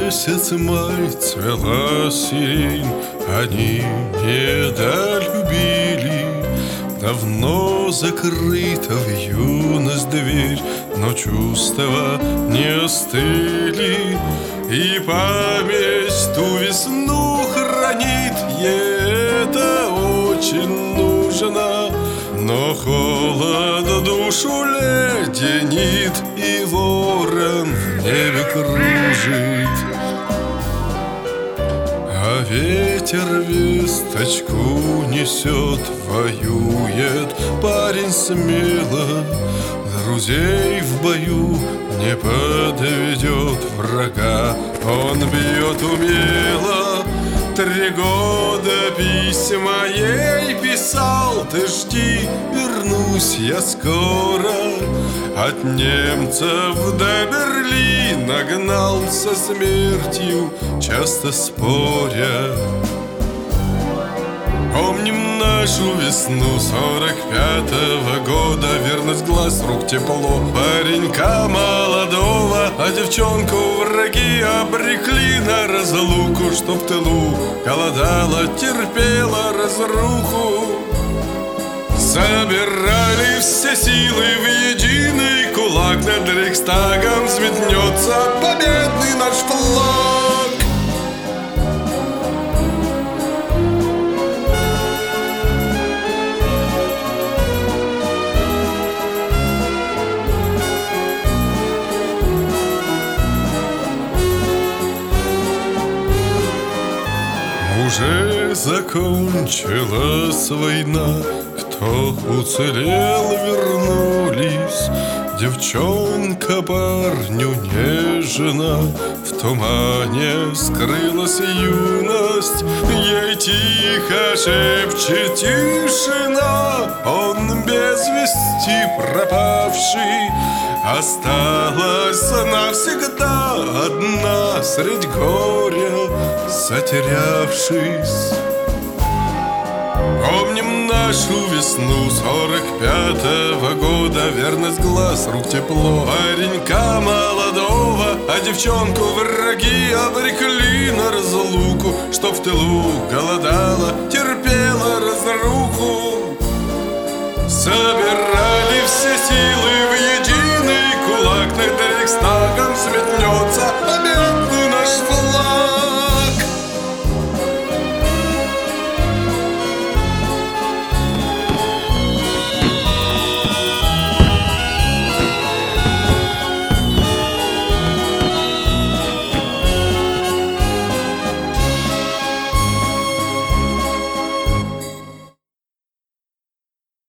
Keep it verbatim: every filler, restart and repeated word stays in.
месяц май цвела сирень, они недолюбили. Давно закрыта в юность дверь, но чувства не остыли. И память ту весну хранит, ей это очень нужно. Но холод душу леденит, и ворон в небе кружит. А ветер весточку несет, воюет парень смело. Друзей в бою не подведет, врага он бьет умело. Три года письма ей писал: ты жди, вернусь я скоро. От немцев до Берлина гнал со смертью, часто споря. Помним нашу весну сорок пятого года, верность глаз, рук тепло паренька молодого. А девчонку враги обрекли на разлуку, что в тылу голодала, терпела разруху. Собирали все силы в единый кулак, над Рейхстагом взметнется победный наш флаг. Уже закончилась война, кто уцелел, вернулись. Девчонка парню не жена, в тумане скрылась юность. Ей тихо шепчет тишина, он без вести пропавший. Осталась навсегда одна средь горя, затерявшись. Помним нашу весну сорок пятого года, верность глаз, рук тепло паренька молодого. А девчонку враги обрекли на разлуку, что в тылу голодала, терпела разруху. Собирала